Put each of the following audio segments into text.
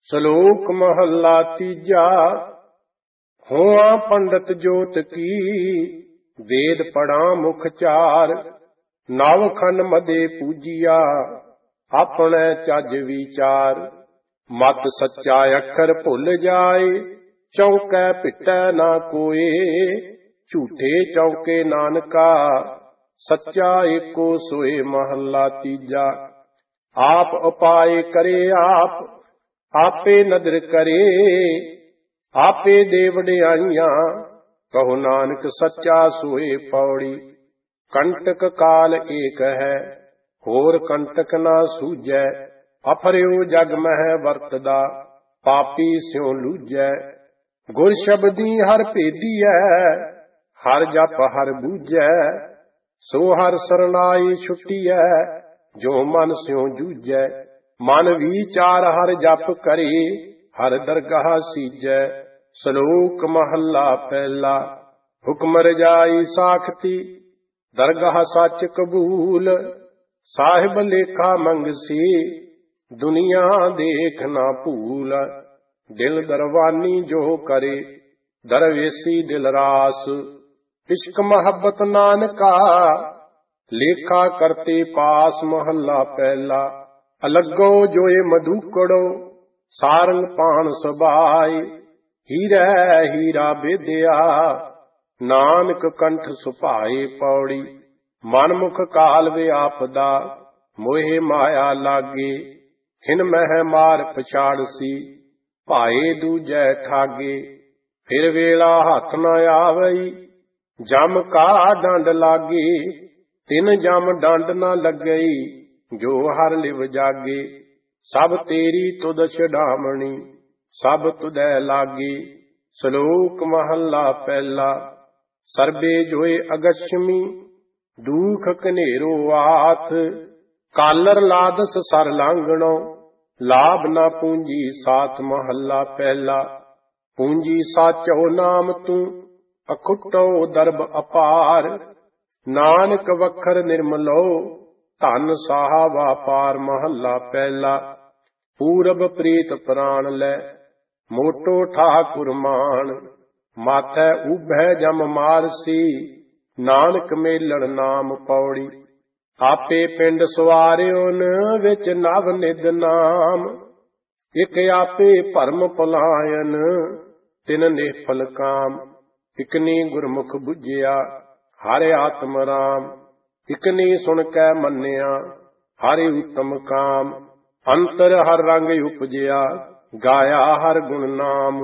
ਸਲੋਕ ਮਹੱਲਾ ਤੀਜਾ। ਹੋਆ ਪੰਡਤ ਜੋਤ ਕੀ, ਵੇਦ ਪੜਾਂ ਮੁਖ ਚਾਰ। ਨਵ ਖੰਡ ਮਦੇ ਪੂਜੀਆ, ਆਪਣੇ ਚੱਜ ਵਿਚਾਰ। ਮਤ ਸੱਚਾ ਅੱਖਰ ਭੁੱਲ ਜਾਏ, ਚੌਂਕੈ ਭਿਟੈ ਨਾ ਕੋਏ। ਝੂਠੇ ਚੌਂਕੇ ਨਾਨਕਾ, ਸੱਚਾ ਏਕੋ ਸੋਏ। ਮਹੱਲਾ ਤੀਜਾ। ਆਪ ਉਪਾਏ ਕਰੇ ਆਪ, ਆਪੇ ਨਦਰ ਕਰੇ। ਆਪੇ ਦੇ ਵਡਿਆਈਆਂ, ਕਹੋ ਨਾਨਕ ਸੱਚਾ ਸੋਏ। ਪੌੜੀ। ਕੰਟਕ ਕਾਲ ਏਕ ਹੈ, ਹੋਰ ਕੰਟਕ ਨਾ ਸੂਝੈ। ਅਫਰਿਓ ਜਗ ਮਹਿ ਵਰਤਦਾ, ਪਾਪੀ ਸਿਉ ਲੂਝੈ। ਗੁਰ ਸ਼ਬਦੀ ਹਰ ਭੇਦੀਐ, ਹਰ ਜਪ ਹਰ ਬੂਝੈ। ਸੋ ਹਰ ਸਰਨਾਈ ਛੁਟੀਐ, ਜੋ ਮਨ ਸਿਉ ਜੂਝੈ। ਮਨ ਵਿਚਾਰ ਹਰ ਜਪ ਕਰੇ, ਹਰ ਦਰਗਾਹ ਸੀਜੈ। ਸਲੋਕ ਮਹੱਲਾ ਪਹਿਲਾ। ਹੁਕਮ ਰਜਾਈ ਸਾਖਤੀ, ਦਰਗਾਹ ਸੱਚ ਕਬੂਲ। ਸਾਹਿਬ ਲੇਖਾ ਮੰਗਸੀ, ਦੁਨੀਆ ਦੇਖ ਨਾ ਭੂਲ। ਦਿਲ ਦਰਵਾਨੀ ਜੋ ਕਰੇ, ਦਰਵੇਸੀ ਦਿਲ ਰਾਸ। ਇਸ਼ਕ ਮੁਹੱਬਤ ਨਾਨਕਾ, ਲੇਖਾ ਕਰਤੇ ਪਾਸ। ਮਹੱਲਾ ਪਹਿਲਾ। ਅਲੱਗੋ ਜੋਏ ਮਧੂਕੜੋ, ਸਾਰੰਗ ਪਾਣ ਸਬਾਈ। ਹੀਰੈ ਹੀਰਾ ਬੇਦਿਆ, ਨਾਨਕ ਕੰਠ ਸੁਭਾਏ। ਪੌੜੀ। ਮਨਮੁਖ ਕਾਲ ਵਿਆਪਦਾ, ਮੋਹਿ ਮਾਇਆ ਲਾਗੇ। ਖਿਨ ਮਹਿ ਮਾਰ ਪਛਾੜਸੀ, ਭਾਏ ਦੂਜੈ ਠਾਗੇ। ਫਿਰ ਵੇਲਾ ਹੱਥ ਨ ਆਵਈ, ਜਮ ਕਾ ਡੰਡ ਲਾਗੇ। ਤਿਨ ਜਮ ਡੰਡ ਨ ਲੱਗਈ, ਜੋ ਹਰ ਲਿਵ ਜਾਗੇ। ਸਭ ਤੇਰੀ ਤੁਧ ਛਡਾਮਣੀ, ਸਭ ਤੁਧੈ ਲਾਗੇ। ਸਲੋਕ ਮਹੱਲਾ ਪਹਿਲਾ। ਸਰਬੇ ਜੋਏ ਅਗਛਮੀ, ਦੂਖ ਕਨੇਰੋ ਆਥ। ਕਾਲਰ ਲਾਦਸ ਸਰ ਲਾਂਗਣੋ, ਲਾਭ ਨਾ ਪੂੰਜੀ ਸਾਥ। ਮਹੱਲਾ ਪਹਿਲਾ। ਪੂੰਜੀ ਸਾਚੋ ਨਾਮ ਤੂੰ, ਅਖੁੱਟੋ ਦਰਬ ਅਪਾਰ। ਨਾਨਕ ਵਖਰ ਨਿਰਮਲੋ, ਧਨ ਸਾਹਾ ਵਾਪਾਰ। ਮਹੱਲਾ ਪਹਿਲਾ। ਪੂਰਬ ਪ੍ਰੀਤ ਪ੍ਰਾਣ ਲੈ, ਮੋਟੋ ਠਾਕੁਰ ਮਾਨ। ਮਾਥੈ ਉਭੈ ਜਮ ਮਾਰਸੀ, ਨਾਨਕ ਮੇਲਣ ਨਾਮ। ਪੌੜੀ। ਆਪੇ ਪਿੰਡ ਸਵਾਰਿਓਨ, ਵਿੱਚ ਨਵ ਨਿਧ ਨਾਮ। ਇਕ ਆਪੇ ਭਰਮ ਭੁਲਾਇਨ, ਤਿਨ ਨਿਫਲ ਕਾਮ। ਇਕਨੀ ਗੁਰਮੁਖ ਬੁਝਿਆ, ਹਰਿ ਆਤਮ ਰਾਮ। ਇਕਨੀ ਸੁਣ ਕੈ ਮੰਨਿਆ, ਹਰਿ ਉਤਮ ਕਾਮ। ਅੰਤਰ ਹਰ ਰੰਗ ਉਪਜਿਆ, ਗਾਇਆ ਹਰ ਗੁਣ ਨਾਮ।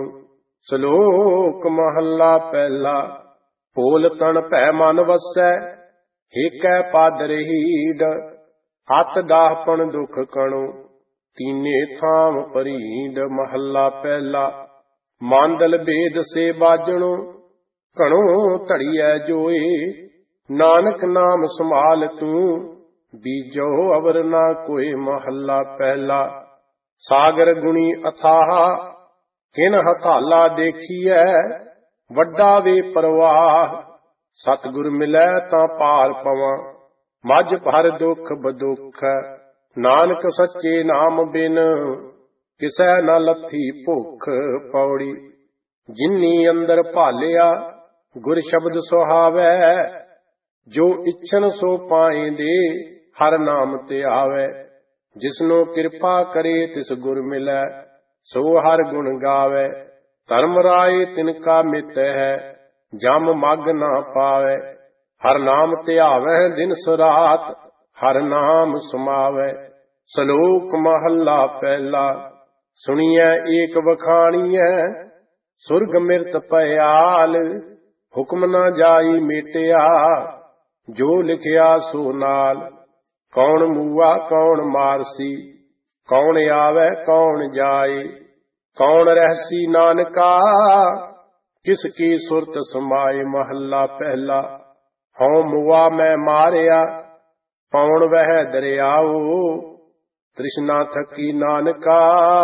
ਸਲੋਕ ਮਹੱਲਾ ਪਹਿਲਾ। ਭੋਲ ਤਨ ਭੈ ਮਨ ਵਸੈ, ਏਕੈ ਪਦ ਰਹੀਡ। ਹੱਥ ਦਾਹਪਣ ਦੁਖ ਕਣੋ, ਤੀਨੇ ਥਾਮ ਪਰੀਡ। ਮਹੱਲਾ ਪਹਿਲਾ। ਮਾਂਦਲ ਭੇਦ ਸੇ ਬਾਜਣੋ, ਘਣੋ ਧੜੀਐ ਜੋਏ। ਨਾਨਕ ਨਾਮ ਸੰਭਾਲ ਤੂੰ, ਬੀਜੋ ਅਵਰ ਨਾ ਕੋਏ। ਮਹੱਲਾ ਪਹਿਲਾ। ਸਾਗਰ ਗੁਣੀ ਅਥਾਹ, ਕਿਨ ਹਥਾਲਾ ਦੇਖੀਐ। ਵੱਡਾ ਵੇ ਪ੍ਰਵਾਹ, ਸਤਿਗੁਰ ਮਿਲੈ ਤਾਂ ਪਾਰ ਪਵਾਂ। ਮੱਝ ਭਰ ਦੁਖ ਬਦੁਖ, ਨਾਨਕ ਸੱਚੇ ਨਾਮ ਬਿਨ, ਕਿਸੈ ਨ ਲੱਥੀ ਭੁੱਖ। ਪੌੜੀ। ਜਿਨੀ ਅੰਦਰ ਭਾਲਿਆ, ਗੁਰ ਸ਼ਬਦ ਸੁਹਾਵੈ। ਜੋ ਇੱਛਨ ਸੋ ਪਾਏਂਦੇ, ਹਰ ਨਾਮ ਤੇ ਆਵੈ। ਜਿਸਨੂੰ ਕਿਰਪਾ ਕਰੇ ਤਿਸ ਗੁਰ ਮਿਲੈ, ਸੋ ਹਰ ਗੁਣ ਗਾਵੈ। ਧਰਮ ਰਾਏ ਤਿਨ ਕਾ ਮਿਤ ਹੈ, ਜਮ ਮਗ ਨਾ ਪਾਵੈ। ਹਰ ਨਾਮ ਧਿਆਵੈ ਦਿਨ ਸੁਰਾਤ, ਹਰ ਨਾਮ ਸਮਾਵੈ। ਸਲੋਕ ਮਹੱਲਾ ਪਹਿਲਾ। ਸੁਣੀਐ ਏਕ ਵਖਾਣੀਐ, ਸੁਰਗ ਮਿਰਤ ਭਇਆਲ। ਹੁਕਮ ਨਾ ਜਾਈ ਮੇਟਿਆ, ਜੋ ਲਿਖਿਆ ਸੋ ਨਾਲ। ਕੌਣ ਮੂਆ ਕੌਣ ਮਾਰਸੀ, ਕੌਣ ਆਵੈ ਕੌਣ ਜਾਏ। ਕੌਣ ਰਹਿਸੀ ਨਾਨਕਾ, ਕਿਸ ਕੀ ਸੁਰਤ ਸਮਾਏ। ਮਹੱਲਾ ਪਹਿਲਾ। ਹਉ ਮੂਆ ਮੈਂ ਮਾਰਿਆ, ਪੌਣ ਵਹਿ ਦਰਿਆਓ। ਤ੍ਰਿਸ਼ਨਾ ਥਕੀ ਨਾਨਕਾ,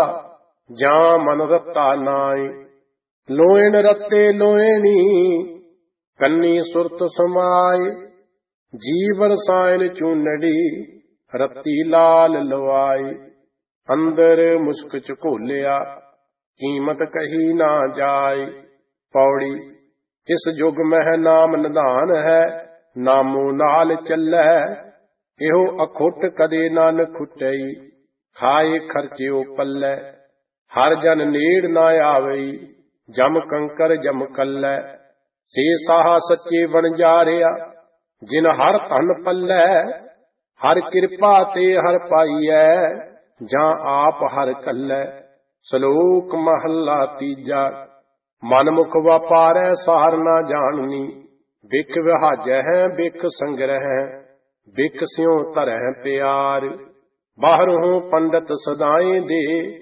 ਜਾਂ ਮਨ ਰਤਾ ਨਾਏ। ਲੋਇਣ ਰਤੇ ਲੋਇਣੀ, ਕੰਨੀ ਸੁਰਤ ਸਮਾਏ। ਜੀਵ ਰਸਾਇਣ ਚੂਨੜੀ, ਰਤੀ ਲਾਲ ਲਵਾਈ। ਅੰਦਰ ਮੁਸ਼ਕ ਚ ਘੋਲਿਆ, ਕੀਮਤ ਕਹੀ ਨਾ ਜਾਏ। ਪੌੜੀ ਇਸ ਜੁਗ ਮਹਿ ਨਾਮ ਨਿਧਾਨ ਹੈ, ਨਾਮੋ ਨਾਲ ਚੱਲੈ। ਇਹੋ ਅਖੁੱਟ ਕਦੇ ਨਾਨਕ ਖੁੱਟਈ, ਖਾਏ ਖਰਚਿਓ ਪੱਲੇ। ਹਰ ਜਨ ਨੇੜ ਨਾ ਆਵਈ, ਜਮ ਕੰਕਰ ਜਮ ਕੱਲੈ। ਸੇ ਸਾਹਾ ਸੱਚੇ ਵਣਜਾਰਿਆ, ਜਿਨ ਹਰ ਧਨ ਪੱਲੇ। ਹਰ ਕਿਰਪਾ ਤੇ ਹਰ ਪਾਈਐ, ਜਾਂ ਆਪ ਹਰ ਕੱਲੈ। ਸ਼ਲੋਕ ਮਹੱਲਾ ਤੀਜਾ। ਮਨਮੁਖ ਵਾਪਾਰੈ ਸਾਰ ਨਾ ਜਾਣਨੀ, ਬਿਖ ਵਿਹਾਜੈ ਬਿਖ ਸੰਗ੍ਰਹਿ। ਬਿਖ ਸਿਉ ਧਰਹਿ ਪਿਆਰ, ਬਾਹਰੋਂ ਪੰਡਤ ਸਦਾਏ ਦੇ,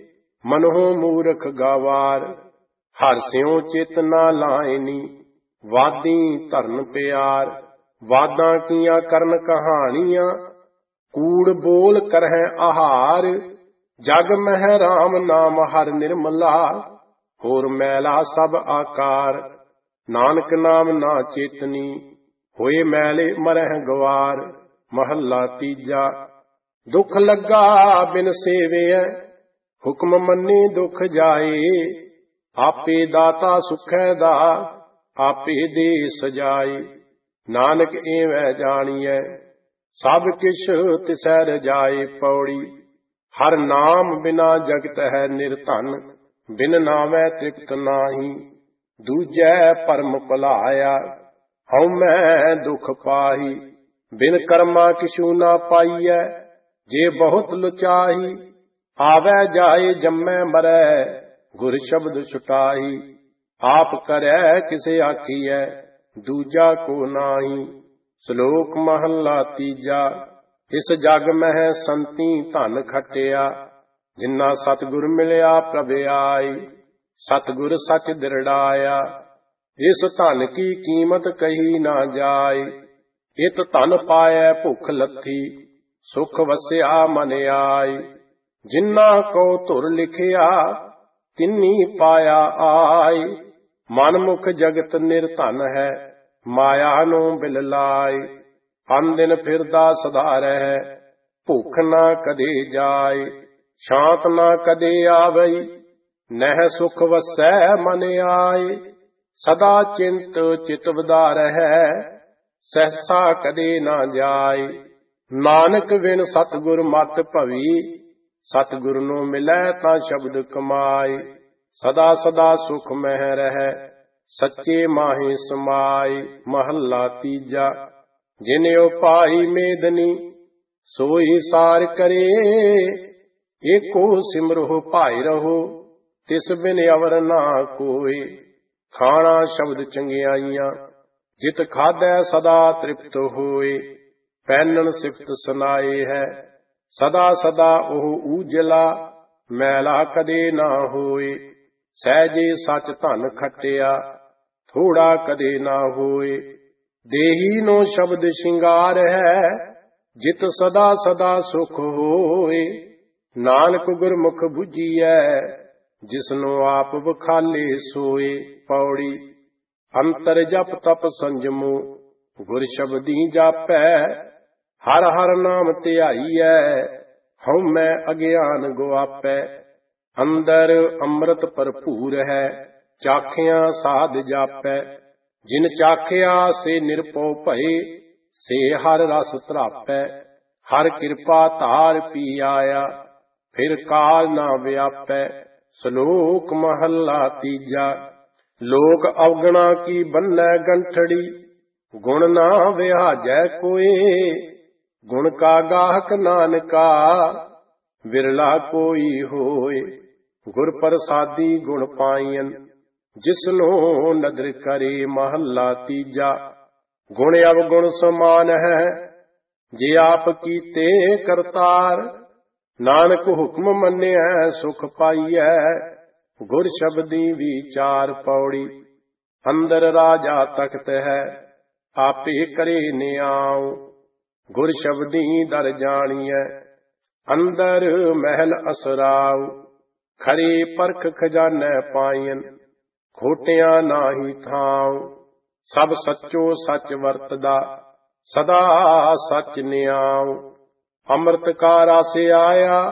ਮਨੋਂ ਮੂਰਖ ਗਾਵਾਰ। ਹਰ ਸਿਉ ਚਿਤ ਨਾ ਲਾਇਨੀ, ਵਾਦੀ ਧਰਨ ਪਿਆਰ। ਵਾਦਾਂ ਕੀਆਂ ਕਰਨ ਕਹਾਣੀਆਂ, ਕੂੜ ਬੋਲ ਕਰਹਿ ਆਹਾਰ। ਜਗ ਮਹਿ ਰਾਮ ਨਾਮ ਹਰ ਨਿਰਮਲਾ, ਹੋਰ ਮੈਲਾ ਸਭ ਆਕਾਰ। ਨਾਨਕ ਨਾਮ ਨਾ ਚੇਤਨੀ, ਹੋਏ ਮੈਲੇ ਮਰਹਿ ਗਵਾਰ। ਮਹੱਲਾ ਤੀਜਾ। ਦੁੱਖ ਲੱਗਾ ਬਿਨ ਸੇਵਿਐ, ਹੁਕਮ ਮੰਨੇ ਦੁੱਖ ਜਾਏ। ਆਪੇ ਦਾਤਾ ਸੁਖੈ ਦਾ, ਆਪੇ ਦੇ ਸਜਾਏ। ਨਾਨਕ ਏਵੈ ਜਾਣੀਐ, ਸਭ ਕਿਛ ਤਿਸੈ ਰਜਾਏ। ਪੌੜੀ ਹਰ ਨਾਮ ਬਿਨਾ ਜਗਤ ਹੈ ਨਿਰਧਨ, ਬਿਨ ਨਾਮੈ ਤ੍ਰਿਪਤ ਨਾਹੀ। ਦੂਜੈ ਭਰਮ ਭੁਲਾਇਆ, ਹਉਮੈ ਦੁਖ ਪਾਹੀ। ਬਿਨ ਕਰਮਾ ਕਿਛੂ ਨਾ ਪਾਈਐ, ਜੇ ਬਹੁਤ ਲੁਚਾਹੀ। ਆਵੈ ਜਾਏ ਜੰਮੈ ਮਰੈ, ਗੁਰ ਸ਼ਬਦ ਛੁਟਾਈ। ਆਪ ਕਰੈ ਕਿਸੇ ਆਖੀਐ, ਦੂਜਾ ਕੋ ਨਾਹੀ। ਸ਼ਲੋਕ ਮਹੱਲਾ ਤੀਜਾ। ਇਸ ਜਗ ਮਹਿ ਸੰਤੀ ਧਨ ਖਟਿਆ, ਜਿਨਾ ਸਤਿਗੁਰ ਮਿਲਿਆ ਪ੍ਰਭ ਆਈ। ਸਤਿਗੁਰ ਸਚ ਦਿਰੜਾਇਆ, ਇਸ ਧਨ ਕੀ ਕੀਮਤ ਕਹੀ ਨਾ ਜਾਏ। ਇਤ ਧਨ ਪਾਇਐ ਭੁਖ ਲੱਥੀ, ਸੁਖ ਵਸਿਆ ਮਨ ਆਈ। ਜਿਨਾ ਕੋ ਧੁਰ ਲਿਖਿਆ, ਤਿੰਨੀ ਪਾਇਆ ਆਈ। ਮਨਮੁਖ ਜਗਤ ਨਿਰਧਨ ਹੈ, ਮਾਇਆ ਨੂੰ ਬਿਲ ਲਾਈ। ਅੰਦਿਨ ਫਿਰਦਾ ਸਦਾ ਰਹਿ, ਭੁੱਖ ਨਾ ਕਦੇ ਜਾਏ। ਸ਼ਾਂਤ ਨਾ ਕਦੇ ਆਵਈ, ਨਹਿ ਸੁਖ ਵਸੈ ਮਨ ਆਏ। ਸਦਾ ਚਿੰਤ ਚਿਤ ਵਧਾ ਰਹਿ, ਸਹਸਾ ਕਦੇ ਨਾ ਜਾਏ। ਨਾਨਕ ਬਿਨ ਸਤਿਗੁਰ ਮਤ ਭਵੀ, ਸਤਿਗੁਰ ਨੂੰ ਮਿਲੈ ਤਾਂ ਸ਼ਬਦ ਕਮਾਏ। ਸਦਾ ਸਦਾ ਸੁਖ ਮਹਿ ਰਹਿ, ਸੱਚੇ ਮਾਹੀ ਸਮਾਏ। ਮਹੱਲਾ ਤੀਜਾ। ਜਿਨ ਉਪਾਈ ਮੇਦਨੀ, ਸੋਈ ਸਾਰ ਕਰੇ। ਏਕੋ ਸਿਮਰੋ ਭਾਈ ਰਹੋ, ਤਿਸ ਬਿਨ ਅਵਰ ਨਾ ਕੋਇ। ਖਾਣਾ ਸ਼ਬਦ ਚੰਗਿਆਈਆਂ, ਜਿਤ ਖਾਧੈ ਸਦਾ ਤ੍ਰਿਪਤ ਹੋਏ। ਪਹਿਨਣ ਸਿਫਤ ਸੁਨਾਏ ਹੈ, ਸਦਾ ਸਦਾ ਉਹ ਊਜਲਾ। ਮੈਲਾ ਕਦੇ ਨਾ ਹੋਏ। ਸਹਿਜੇ ਸੱਚ ਧਨ ਖਟਿਆ, ਥੋੜਾ ਕਦੇ ਨਾ ਹੋਏ। ਦੇਹੀ ਨੂੰ ਸ਼ਬਦ ਸ਼ਿੰਗਾਰ ਹੈ, ਜਿਤ ਸਦਾ ਸਦਾ ਸੁਖ ਹੋਏ। ਨਾਨਕ ਗੁਰਮੁਖ ਬੁਝੀਐ, ਜਿਸਨੂੰ ਆਪ ਵਖਾਲੇ ਸੋਏ। ਪੌੜੀ ਅੰਤਰ ਜਪ ਤਪ ਸੰਜਮੋ, ਗੁਰ ਸ਼ਬਦੀ ਜਾਪੈ। ਹਰ ਹਰ ਨਾਮ ਧਿਆਈਐ, ਹਉਮੈ ਅਗਿਆਨ ਗੁਆਪੈ। ਅੰਦਰ ਅੰਮ੍ਰਿਤ ਭਰਪੂਰ ਹੈ, ਚਾਖਿਆ ਸਾਧ ਜਾਪੈ। ਜਿਨ ਚਾਖਿਆ ਸੇ ਨਿਰਭਉ ਭਏ, ਸੇ ਹਰ ਰਸ ਧਰਾਪੈ। ਹਰ ਕਿਰਪਾ ਧਾਰ ਪੀ ਆਇਆ, ਫਿਰ ਕਾਲ ਨਾ ਵਿਆਪੈ। ਸ਼ਲੋਕ ਮਹੱਲਾ ਤੀਜਾ। ਲੋਕ ਅਵਗਣਾ ਕੀ ਬੰਨੈ ਗੰਠੜੀ, ਗੁਣ ਨਾ ਵਿਹਾਜੈ ਕੋਏ। ਗੁਣ ਕਾ ਗਾਹਕ ਨਾਨਕਾ, ਵਿਰਲਾ ਕੋਈ ਹੋਏ। ਗੁਰ ਪ੍ਰਸਾਦੀ ਗੁਣ ਪਾਈਐਨ, ਜਿਸਨੂੰ ਨਦਰ ਕਰੇ। ਮਹੱਲਾ ਤੀਜਾ। ਗੁਣ ਅਵਗੁਣ ਸਮਾਨ ਹੈ, ਜੇ ਆਪ ਕੀਤੇ ਕਰਤਾਰ। ਨਾਨਕ ਹੁਕਮ ਮੰਨਿਐ ਸੁਖ ਪਾਈਐ, ਗੁਰ ਸ਼ਬਦੀ ਵਿਚਾਰ। ਪੌੜੀ ਅੰਦਰ ਰਾਜਾ ਤਖਤ ਹੈ, ਆਪੇ ਕਰੇ ਨਿਆਉ। ਗੁਰ ਸ਼ਬਦੀ ਦਰ ਜਾਣੀਐ, ਅੰਦਰ ਮਹਿਲ ਅਸਰਾਉ। ਖਰੇ ਪਰਖ ਖਜ਼ਾਨੈ ਪਾਈਐਨ, ਖੋਟਿਆਂ ਨਾਹੀ ਥਾਉ। ਸਭ ਸੱਚੋ ਸੱਚ ਵਰਤਦਾ, ਸਦਾ ਸੱਚ ਨਿਆਉ। ਅੰਮ੍ਰਿਤ ਕਾ ਰਸ ਆਇਆ,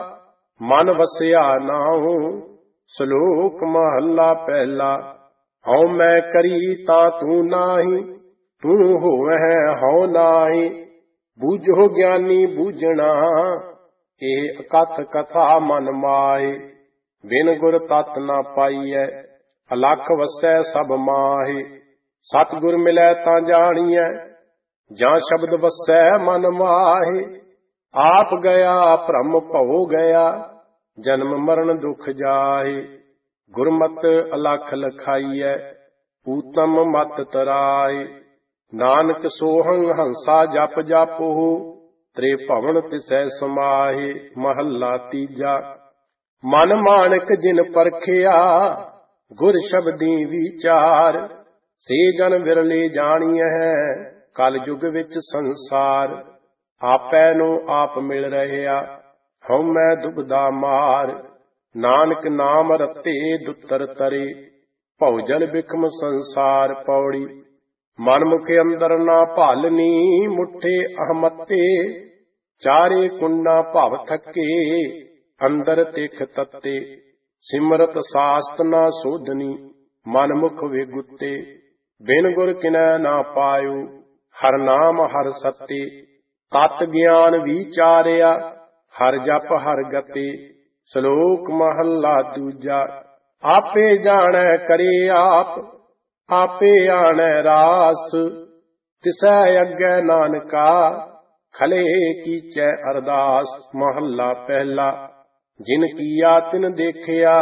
ਮਨ ਵਸਿਆ ਨਾਉ। ਸ਼ਲੋਕ ਮਹੱਲਾ ਪਹਿਲਾ। ਹਉ ਮੈਂ ਕਰੀ ਤਾਂ ਤੂੰ ਨਾਹੀ, ਤੂੰ ਹੋਵੈ ਹਉ ਨਾਹੀ। ਬੂਝੋ ਗਿਆਨੀ ਬੂਝਣਾ, ਇਹ ਅਕਥ ਕਥਾ ਮਨ ਮਾਹੀ। ਬਿਨ ਗੁਰ ਤਤ ਨਾ ਪਾਈਐ, ਅਲਖ ਵਸੈ ਸਭ ਮਾਹੀ। ਸਤਿਗੁਰ ਮਿਲੈ ਤਾਂ ਜਾਣੀਐ, ਜਾਂ ਸ਼ਬਦ ਵਸੈ ਮਨ ਮਾਹੀ। ਆਪ ਗਿਆ ਭ੍ਰਮ ਭਉ ਗਿਆ, ਜਨਮ ਮਰਨ ਦੁਖ ਜਾਹੀ। ਗੁਰਮਤਿ ਅਲਖ ਲਖਾਈਐ, ਊਤਮ ਮਤ ਤਰਾਈ। ਨਾਨਕ ਸੋਹੰ ਹੰਸਾ ਜਪ ਜਪਹੁ, ਤ੍ਰੇ ਭਵਨ ਤਿਸੈ ਸਮਾਹੀ। ਮਹੱਲਾ ਤੀਜਾ। ਮਨ ਮਾਣਕ ਜਿਨ ਪਰਖਿਆ, ਗੁਰ ਸ਼ਬਦੀ ਵਿਚਾਰ। ਸੇ ਜਨ ਵਿਰਲੇ ਜਾਣੀਐ, ਕਲ ਯੁਗ ਵਿੱਚ ਸੰਸਾਰ। ਆਪੈ ਨੂੰ ਆਪ ਮਿਲ ਰਹਿਆ, ਹਉਮੈ ਦੁਬਦਾ ਮਾਰ। ਨਾਨਕ ਨਾਮ ਰਤੇ ਦੁੱਤਰ ਤਰੇ, ਭਉ ਜਲ ਬਿਖਮ ਸੰਸਾਰ। ਪੌੜੀ। ਮਨ ਮੁਖ ਅੰਦਰ ਨਾ ਭਾਲਨੀ, ਮੁਠੇ ਅਹਮਤੇ। ਚਾਰੇ ਕੁੰਡਾ ਭਵ ਥਕੇ, ਅੰਦਰ ਤਿਖ ਤੱਤੇ। ਸਿਮਰਤ ਸਾਸਤ ਨਾ ਸੋਧਨੀ, ਮਨ ਮੁਖ ਵਿਗੁੱਤੇ। ਬਿਨ ਗੁਰ ਕਿਨੈ ਨਾ ਪਾਇਓ, ਹਰ ਨਾਮ ਹਰ ਸਤੇ। ਤਤ ਗਿਆਨ ਵਿਚਾਰਿਆ, ਹਰ ਜਪ ਹਰ ਗਤੇ। ਸ਼ਲੋਕ ਮਹੱਲਾ ਦੂਜਾ। ਆਪੇ ਜਾਣੈ ਕਰੇ ਆਪ, ਆਪੇ ਆਣੈ ਰਾਸ। ਤਿਸੈ ਅੱਗੇ ਨਾਨਕਾ, ਖਲੇ ਕੀਚੈ ਅਰਦਾਸ। ਮਹੱਲਾ ਪਹਿਲਾ। ਜਿਨ ਕੀਆ ਤਿਨ ਦੇਖਿਆ,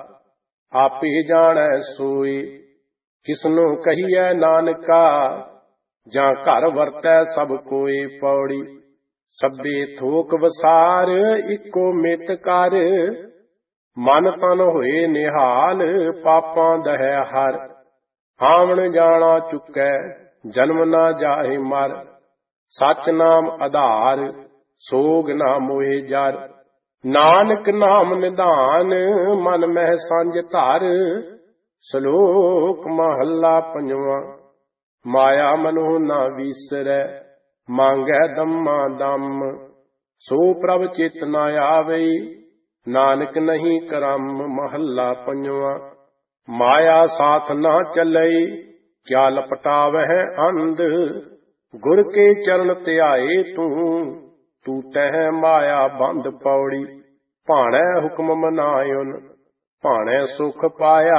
ਆਪੇ ਜਾਣੈ ਸੋਈ। ਕਿਸਨੂੰ ਕਹੀਐ ਨਾਨਕਾ, ਜਾਂ ਘਰ ਵਰਤੈ ਸਭ ਕੋਏ। ਪੌੜੀ। ਸਭੇ ਥੋਕ ਵਸਾਰ, ਇੱਕੋ ਮਿਤ ਕਰ। ਮਨ ਤਨ ਹੋਏ ਨਿਹਾਲ, ਪਾਪਾਂ ਦਹੈ ਹਰ। ਆਵਣ ਜਾਣਾ ਚੁੱਕੈ, ਜਨਮ ਨਾ ਜਾਹੇ ਮਰ। ਸਚ ਨਾਮ ਆਧਾਰ, ਸੋਗ ਨਾ ਮੋਹਿ ਜਰ। ਨਾਨਕ ਨਾਮ ਨਿਧਾਨ, ਮਨ ਮਹਿ ਸਾਂਝ ਧਰ। ਸ਼ਲੋਕ ਮਹੱਲਾ ਪੰਜਵਾਂ। ਮਾਇਆ ਮਨੋ ਨਾ ਵੀਸਰੈ, ਮੰਗੈ ਦਮਾ ਦਮ। ਸੋ ਪ੍ਰਭ ਚਿਤ ਨਾ ਆਵਈ, ਨਾਨਕ ਨਹੀਂ ਕਰਮ। ਮਹੱਲਾ ਪੰਜਵਾਂ। ਮਾਇਆ ਸਾਥ ਨਾ ਚੱਲਈ, ਕਿਆ ਲਪਟਾਵਹਿ ਅੰਧ। ਗੁਰ ਕੇ ਚਰਨ ਧਿਆਏ ਤੂੰ ਤਹਿ ਮਾਇਆ ਬੰਧ। ਪੌੜੀ। ਭਾਣੈ ਹੁਕਮ ਮਨਾਇਉਨ, ਭਾਣੈ ਸੁਖ ਪਾਇਆ।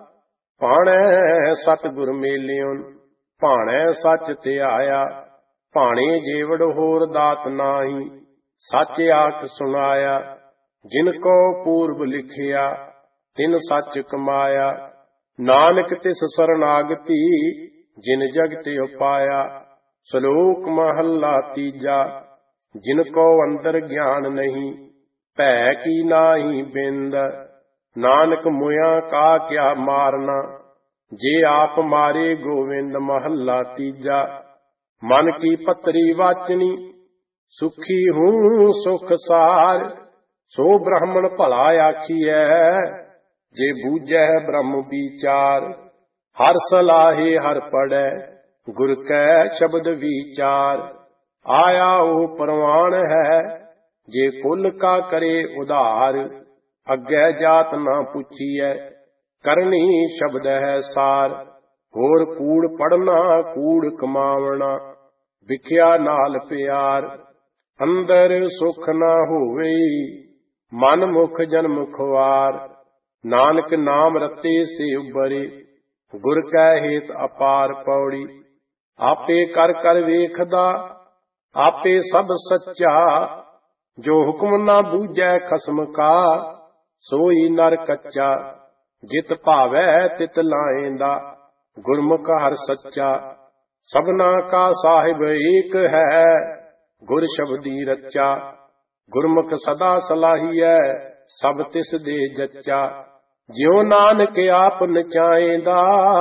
ਭਾਣੈ ਸਤਿਗੁਰ ਮੇਲਿਉਨ, ਭਾਣੈ ਸੱਚ ਧਿਆਇਆ। ਭਾਣੇ ਜੀਵੜ ਹੋਰ ਦਾਤ ਨਾਹੀ, ਸੱਚ ਆਖ ਸੁਣਾਇਆ। ਜਿਨ ਕੋ ਪੂਰਬ ਲਿਖਿਆ, ਤਿਨ ਸੱਚ ਕਮਾਇਆ। ਨਾਨਕ ਤਿਸ ਸਰਨਾਗਤੀ, ਜਿਨ ਜਗਤ ਉਪਾਇਆ। ਸ਼ਲੋਕ ਮਹੱਲਾ ਤੀਜਾ। ਜਿਨ ਕੋ ਅੰਦਰ ਗਿਆਨ ਨਹੀਂ, ਭੈ ਕੀ ਨਾਹੀ ਬਿੰਦ। ਨਾਨਕ ਮੁਇਆ ਕਾ ਕਿਆ ਮਾਰਨਾ, ਜੇ ਆਪ ਮਾਰੇ ਗੋਵਿੰਦ। ਮਹੱਲਾ ਤੀਜਾ। ਮਨ ਕੀ ਪਤਰੀ ਵਾਚਨੀ, ਸੁਖੀ ਹੂੰ ਸੁਖ ਸਾਰ। ਸੋ ਬ੍ਰਾਹਮਣ ਭਲਾ ਆਖੀਐ, ਜੇ ਬੂਝੈ ਬ੍ਰਹਮ ਵਿਚਾਰ। ਹਰ ਸਲਾਹੇ ਹਰ ਪੜੈ, ਗੁਰ ਕੈ ਸ਼ਬਦ ਵਿਚਾਰ। ਆਇਆ ਉਹ ਪ੍ਰਵਾਨ ਹੈ, ਜੇ ਕੁਲ ਕਾ ਕਰੇ ਉਧਾਰ। ਅੱਗੇ ਜਾਤ ਨਾ ਪੁੱਛੀਐ, ਕਰਨੀ ਸ਼ਬਦ ਹੈ ਸਾਰ। ਹੋਰ ਕੂੜ ਪੜਨਾ ਕੂੜ ਕਮਾਵਣਾ, ਵਿਖਿਆ ਨਾਲ ਪਿਆਰ। ਅੰਦਰ ਸੁਖ ਨਾ ਹੋਵੇ, ਮਨ ਮੁਖ ਜਨਮ ਖੁਆਰ। ਨਾਨਕ ਨਾਮ ਰਤੇ ਸੇ ਉਬਰੇ, ਗੁਰ ਕੈ ਹੇਤ ਅਪਾਰ। ਪੌੜੀ। ਆਪੇ ਕਰ ਕਰ ਵੇਖਦਾ, ਆਪੇ ਸਭ ਸੱਚਾ। ਜੋ ਹੁਕਮ ਨਾ ਬੂਝੈ ਖਸਮ ਕਾ, ਸੋਈ ਨਰ ਕੱਚਾ। ਜਿਤ ਭਾਵੈ ਤਿਤ ਲਾਏਂਦਾ, ਗੁਰਮੁਖ ਹਰ ਸੱਚਾ। ਸਭਨਾ ਕਾ ਸਾਹਿਬ ਏਕ ਹੈ, ਗੁਰ ਸ਼ਬਦੀ ਰਚਾ। ਗੁਰਮੁਖ ਸਦਾ ਸਲਾਹੀਐ, ਸਭ ਤਿਸ ਦੇ ਜੱਚਾ। ਜਿਉ ਨਾਨਕ ਆਪ ਨਚਾਏਂਦਾ,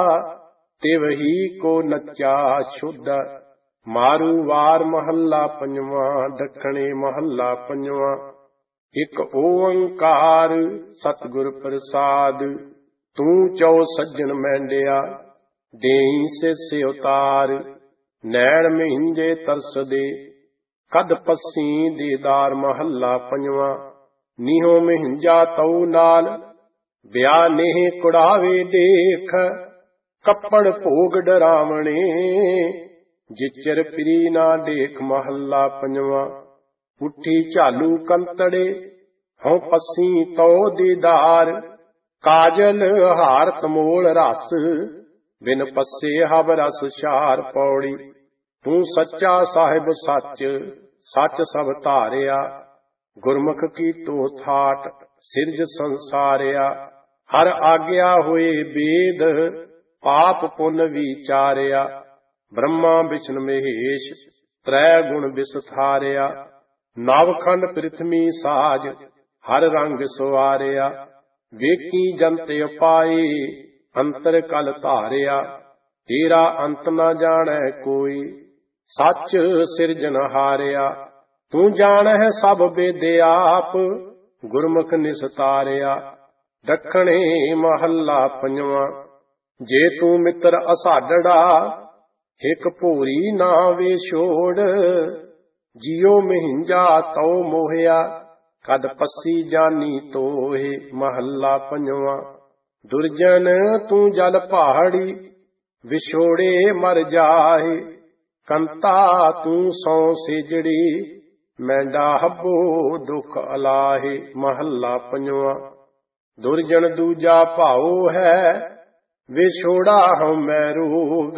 ਤਿਵਹੀ ਕੋ ਨੱਚਾ ਸ਼ੁੱਧ। ਮਾਰੂ ਵਾਰ ਮਹੱਲਾ ਪੰਜਵਾਂ। ਦੱਖਣੇ ਮਹੱਲਾ ਪੰਜਵਾਂ। ਇਕ ਓੰਕਾਰ ਸਤਿਗੁਰ ਪ੍ਰਸਾਦ, ਤੂੰ ਚਉ ਸੱਜਣ ਮਹਿੰਡਿਆ। ਦੇਈ ਸਿਸ ਉਤਾਰ, ਨੈਣ ਮਹਿੰਜੇ ਤਰਸਦੇ। ਕਦ ਪੱਸੀ ਦੀਦਾਰ। ਮਹੱਲਾ ਪੰਜਵਾਂ। ਨੀਹੋ ਮਹਿੰਜਾ ਤਉ ਨਾਲ, ਵਿਆਹ ਨੇਹ ਕੁੜਾਵੇ ਦੇਖ, ਕੱਪੜ ਭੋਗ ਡਰਾਵਣੇ, ਜਿਚਰ ਪ੍ਰੀ ਨਾ ਦੇਖ। ਮਹੱਲਾ ਪੰਜਵਾਂ। ਉੱਠੀ ਝਾਲੂ ਕੰਤੜੇ, ਹਉ ਪੱਸੀ ਤੋ ਦੀਦਾਰ, ਕਾਜਲ ਹਾਰ ਤਮੋਲ ਰਸ, ਬਿਨ ਪੱਸੇ ਹਬ ਰਸ ਛਾਰ। ਪੌੜੀ। ਤੂੰ ਸੱਚਾ ਸਾਹਿਬ ਸੱਚ, ਸੱਚ ਸਭ ਧਾਰਿਆ, ਗੁਰਮੁਖ ਕੀ ਤੋ ਥਾਟ, ਸਿਰਜ ਸੰਸਾਰਿਆ। ਹਰ ਆਗਿਆ ਹੋਏ ਬੇਦ, ਪਾਪ ਪੁੰਨ ਵਿਚਾਰਿਆ, ਬ੍ਰਹਮਾ ਵਿਸ਼ਨ ਮਹੇਸ਼, ਤ੍ਰੈ ਗੁਣ ਵਿਸਥਾਰਿਆ। ਨਵਖੰਡ ਪ੍ਰਿਥਵੀ ਸਾਜ, ਹਰ ਰੰਗ ਸੁਆਰਿਆ, ਵੇਖੀ ਜੰਤ ਉਪਾਏ, ਅੰਤਰ ਕਲ ਧਾਰਿਆ। ਤੇਰਾ ਅੰਤ ਨਾ ਜਾਣੈ ਕੋਈ, ਸੱਚ ਸਿਰਜਨ ਹਾਰਿਆ। ਤੂੰ ਜਾਣਹਿ ਸਭ ਬੇਦਿਆਪ, ਗੁਰਮੁਖ ਨਿਸਤਾਰਿਆ। ਦੱਖਣੇ ਮਹੱਲਾ ਪੰਜਵਾਂ। ਜੇ ਤੂੰ ਮਿੱਤਰ ਅਸਾਡੜਾ, ਇੱਕ ਭੋਰੀ ਨਾ ਵੇ ਛੋੜ, ਜਿਉ ਮਹਿੰਜਾ ਤਉ ਮੋਹਿਆ, ਕਦ ਪੱਸੀ ਜਾਨੀ ਤੋਹੇ। ਮਹੱਲਾ ਪੰਜਵਾਂ। ਦੁਰਜਨ ਤੂੰ ਜਲ ਪਹਾੜੀ, ਵਿਛੋੜੇ ਮਰ ਜਾਏ, ਕੰਤਾ ਤੂੰ ਸੌ ਸੇਜੜੀ, ਮੈਂਡਾ ਹੱਬੋ ਦੁਖ ਅਲਾਹੇ। ਮਹੱਲਾ ਪੰਜਵਾਂ। ਦੁਰਜਨ ਦੂਜਾ ਭਾਉ ਹੈ, ਵਿਛੋੜਾ ਹਉ ਮੈਂ ਰੋਗ,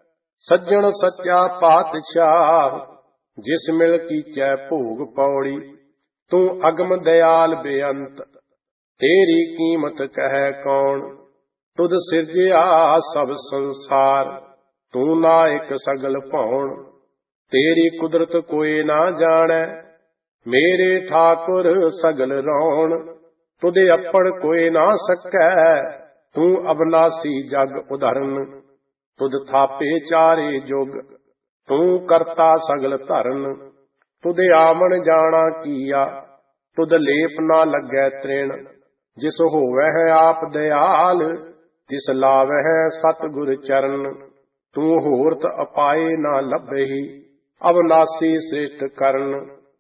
ਸੱਜਣ ਸੱਚਾ ਪਾਤਸ਼ਾਹ, ਜਿਸ ਮਿਲ ਕੀਚੈ ਭੋਗ। ਪੌੜੀ। ਤੂੰ ਅਗਮ ਦਿਆਲ ਬੇਅੰਤ, ਤੇਰੀ ਕੀਮਤ ਕਹੈ ਕੌਣ, ਤੁਧ ਸਿਰਜਿਆ ਸਭ ਸੰਸਾਰ, ਤੂੰ ਨਾਇਕ ਸਗਲ ਭਉਣ। ਤੇਰੀ ਕੁਦਰਤ ਕੋਈ ਨਾ ਜਾਣੈ, ਮੇਰੇ ਠਾਕੁਰ ਸਗਲ ਰੌਣ, ਤੁਧੇ ਅੱਪੜ ਕੋਈ ਨਾ ਸਕੈ, ਤੂੰ ਅਬਨਾਸੀ ਜਗ ਉਧਰਨ। ਤੁਧ ਥਾਪੇ ਚਾਰੇ ਜੁਗ, ਤੂੰ ਕਰਤਾ ਸਗਲ ਧਰਨ। ਤੁਧੇ ਆਮਣ ਜਾਣਾ ਕੀਆ, ਤੁਧ ਲੇਪ ਨਾ ਲੱਗੈ ਤ੍ਰਿਣ। ਜਿਸ ਹੋਵੈ ਆਪ ਦਿਆਲ, ਤਿਸ ਲਾਵਹਿ ਸਤਿਗੁਰ ਚਰਨ। ਤੂੰ ਹੋਰਤ ਅਪਾਏ ਨਾ ਲੱਭਹੀ, ਅਬਨਾਸੀ ਸ੍ਰਿਸ਼ਟ ਕਰਨ।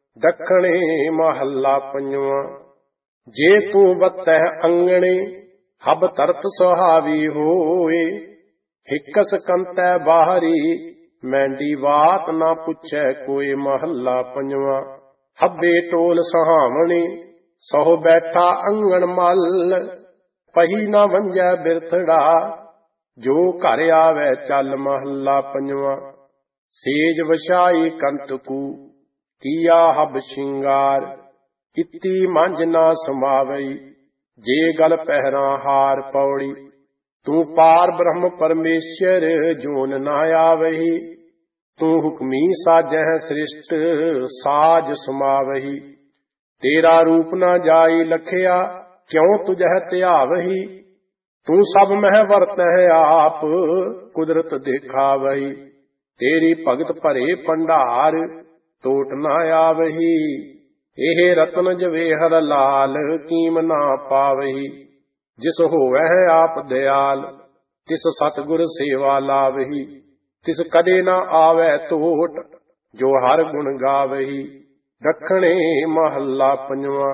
ਦੱਖਣੇ ਮਹੱਲਾ ਪੰਜਵਾਂ। ਜੇ ਤੂੰ ਬੱਤਹਿ ਅੰਗਣੇ, ਹਬ ਤਰਤ ਸੁਹਾਵੀ ਹੋਏ, ਹਿੱਕਸ ਕੰਤੈ ਬਾਹਰੀ, ਮੈਂਡੀ ਬਾਤ ਨਾ ਪੁੱਛੈ ਕੋਈ। ਮਹੱਲਾ ਪੰਜਵਾਂ। ਹੱਬੇ ਟੋਲ ਸਹਾਵਣੇ, ਸਹੁ ਬੈਠਾ ਅੰਗਣ ਮੱਲ, ਪਹੀ ਨਾ ਵੰਜੈ ਬਿਰਥੜਾ, ਜੋ ਘਰ ਆਵੈ ਚੱਲ। ਮਹੱਲਾ ਪੰਜਵਾਂ। ਸੇਜ ਵਛਾਈ ਕੰਤ ਕੂ, ਕੀਆ ਹਬ ਸ਼ਿੰਗਾਰ, ਕੀਤੀ ਮੰਝ ਨਾ ਸਮਾਵਈ, ਜੇ ਗਲ ਪਹਿਰਾਂ ਹਾਰ। ਪੌੜੀ। ਤੂੰ ਪਾਰ ਬ੍ਰਹਮ ਪਰਮੇਸ਼ਰ, ਜੋਨ ਨਾ ਆਵਹੀ, ਤੂੰ ਹੁਕਮੀ ਸਾਜਹਿ ਸ੍ਰਿਸ਼ਟ, ਸਾਜ ਸਮਾਵਹੀ। ਤੇਰਾ ਰੂਪ ਨਾ ਜਾਈ ਲਖਿਆ, ਕਿਉ ਤੁਝਹਿ ਧਿਆਵਹੀ, ਤੂੰ ਸਭ ਮਹਿ ਵਰਤਹਿ ਆਪ, ਕੁਦਰਤ ਦੇਖਾਵਹੀ। ਤੇਰੀ ਭਗਤ ਭਰੇ ਭੰਡਾਰ, ਟੋਟ ਨਾ ਆਵਹੀ, ਇਹ ਰਤਨ ਜਵੇਹਰ ਲਾਲ, ਕੀਮ ਨਾ ਪਾਵਹੀ। ਜਿਸ ਹੋਵੈ ਆਪ ਦਿਆਲ, ਤਿਸ ਸਤਿਗੁਰ ਸੇਵਾ ਲਾਵਹੀ, ਤਿਸ ਕਦੇ ਨਾ ਆਵੈ ਟੋਟ, ਜੋ ਹਰ ਗੁਣ ਗਾਵਹੀ। ਦੱਖਣੇ ਮਹੱਲਾ ਪੰਜਵਾਂ।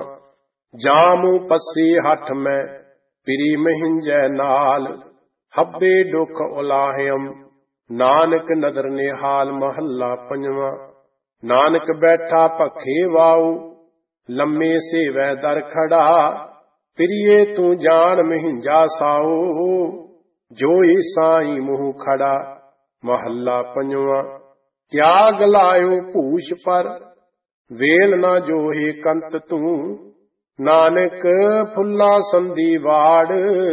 ਜਾਮੂ ਪੱਸੀ ਹੱਠ ਮੈਂ, ਪ੍ਰੀ ਮਹਿੰਜੈ ਨਾਲ, ਹੱਬੇ ਦੁਖ ਉਲਾਹਿਅਮ, ਨਾਨਕ ਨਦਰ ਨਿਹਾਲ। ਮਹੱਲਾ ਪੰਜਵਾਂ। ਨਾਨਕ ਬੈਠਾ ਭਖੇ ਵਾਉ, ਲੰਮੇ ਸੇਵੈ ਦਰ ਖੜਾ, ਪ੍ਰੀਏ ਤੂੰ ਜਾਣ ਮਹਿੰਜਾ ਸਾਉ, ਜੋਈ ਸਾਈ ਮੂੰਹ ਖੜਾ। ਮਹੱਲਾ ਪੰਜਵਾਂ। ਤਿਆਗ ਲਾਇਓ ਭੂਸ਼ ਪਰ, ਵੇਲ ਨਾ ਜੋਹੇ ਕੰਤ ਤੂੰ, ਨਾਨਕ ਫੁੱਲਾ ਸੰਧੀ ਵਾੜ,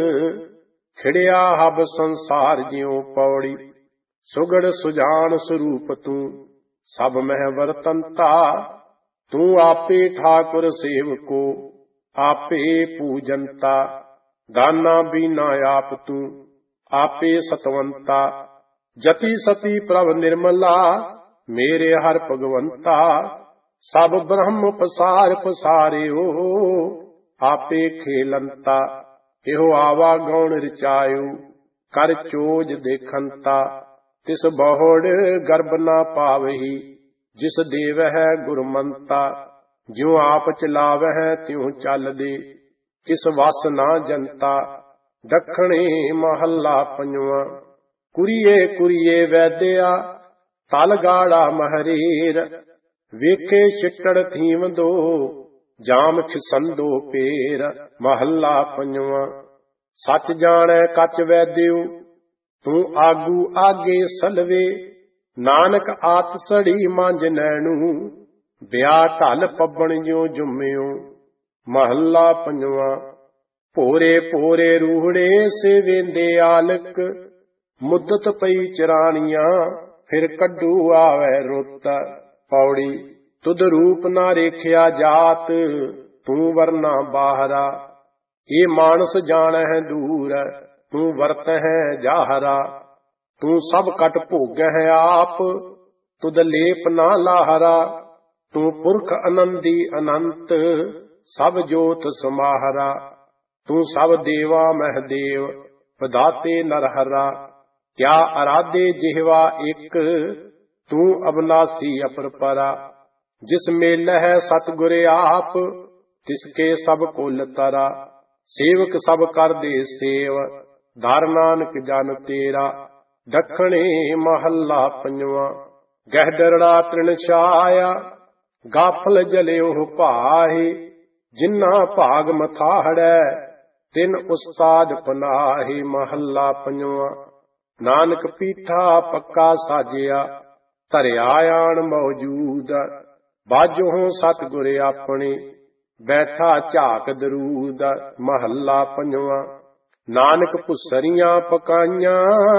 ਖਿੜਿਆ ਹਬ ਸੰਸਾਰ ਜਿਉ। ਪੌੜੀ। ਸੁਗੜ ਸੁਜਾਨ ਸਰੂਪ ਤੂੰ, ਸਭ ਮਹਿ ਵਰਤੰਤਾ, ਤੂੰ ਆਪੇ ਠਾਕੁਰ ਸੇਵਕੋ, ਆਪੇ ਪੂਜੰਤਾ। ਦਾਨਾ ਬੀਨਾ ਆਪ ਤੂੰ, ਆਪੇ ਸਤਵੰਤਾ, ਜਤੀ ਸਤੀ ਪ੍ਰਭ ਨਿਰਮਲਾ, ਮੇਰੇ ਹਰ ਭਗਵੰਤਾ। ਸਭ ਬ੍ਰਹਮ ਪਸਾਰ ਪਸਾਰਿਓ, ਆਪੇ ਖੇਲੰਤਾ। ਇਹੋ ਆਵਾ ਗੌਣ ਰਚਾਇਓ, ਕਰ ਚੋਜ ਦੇਖੰਤਾ। ਤਿਸ ਬਹੁੜ ਗਰਭ ਨਾ ਪਾਵਹੀ, ਜਿਸ ਦੇਵ ਹੈ ਗੁਰਮੰਤਾ। ਜਿਉ ਆਪ ਚਲਾਵਹਿ ਤਿਉ ਚੱਲਦੇ, ਕਿਸ ਵਸ ਨਾ ਜਨਤਾ। ਦੱਖਣੇ ਮਹੱਲਾ ਪੰਜਵਾਂ। ਕੁਰੀਏ ਕੁਰੀਏ ਵੈਦਿਆ, ਤਲ ਗਾੜਾ ਮਹਰੇਰ। ਵੇਖੇ ਛਿੱਟੜ ਥੀਵੰਦੋ, ਜਾਮ ਖਿਸੰਦੋ ਪੇਰ। ਮਹੱਲਾ ਪੰਜਵਾਂ। ਸੱਚ ਜਾਣੈ ਕੱਚ ਵੈਦਿਓ, ਤੂੰ ਆਗੂ ਆਗੇ ਸਲਵੇ। ਨਾਨਕ ਆਤ ਸੜੀ ਮੰਜ ਨੈਣੂ, ਵਿਆਹ ਢਲ ਪੱਬਣ ਜਿਉ ਜੁੰਮਿਓ। ਮਹੱਲਾ ਪੰਜਵਾਂ। ਭੋਰੇ ਭੋਰੇ ਰੂਹੜੇ ਸੇਵੇਂਦੇ ਆਲਕ, ਮੁੱਦਤ ਪਈ ਚਰਾਣੀਆਂ, ਫਿਰ ਕੱਢੂ ਆਵੈ ਰੁੱਤ। ਪੌੜੀ। ਤੁਧ ਰੂਪ ਨਾ ਰੇਖਿਆ ਜਾਤ, ਤੂੰ ਵਰਨਾ ਬਾਹਰਾ। ਇਹ ਮਾਨਸ ਜਾਣਹਿ ਦੂਰ, ਤੂੰ ਵਰਤਹਿ ਜਾਹਰਾ। ਤੂੰ ਸਭ ਕਟ ਭੋਗਹਿ ਆਪ, ਤੁਧ ਲੇਪ ਨਾ ਲਾਹਰਾ। ਤੂੰ ਪੁਰਖ ਅਨੰਦੀ ਅਨੰਤ, ਸਭ ਜੋਤ ਸਮਾਹਰਾ। ਤੂੰ ਸਭ ਦੇਵਾ ਮਹਿ ਦੇਵ, ਵਿਧਾਤੇ ਨਰਹਰਾ। ਕਿਆ ਅਰਾਧੇ ਜਿਹਵਾ ਇੱਕ, ਤੂੰ ਅਬਨਾਸੀ ਅਪਰਪਰਾ। ਜਿਸ ਮੇਲਹਿ ਸਤਿਗੁਰ ਆਪ, ਤਿਸਕੇ ਸਭ ਕੁਲ ਤਰਾ। ਸੇਵਕ ਸਭ ਕਰਦੇ ਸੇਵ, ਧਰ ਨਾਨਕ ਜਨ ਤੇਰਾ। ਦੱਖਣੇ ਮਹੱਲਾ ਪੰਜਵਾਂ। ਗਹਿਦਰੜਾ ਤ੍ਰਿਣ ਛਾਇਆ, ਗਾਫਲ ਜਲਿਓ ਭਾਹੇ। ਜਿਨ੍ਹਾਂ ਭਾਗ ਮਥਾਹੜੈ, ਤਿਨ ਉਸਤਾਦ ਪਨਾਹੇ। ਮਹੱਲਾ ਪੰਜਵਾਂ। ਨਾਨਕ ਪੀਠਾ ਪੱਕਾ ਸਾਜਿਆ, ਧਰਿਆ ਆਣ ਮੌਜੂਦ। ਬਾਝੋਂ ਸਤਿਗੁਰ ਆਪਣੇ, ਬੈਠਾ ਝਾਕ ਦਰੂਦ। ਮਹੱਲਾ ਪੰਜਵਾਂ। ਨਾਨਕ ਭੁਸਰੀਆਂ ਪਕਾਈਆਂ,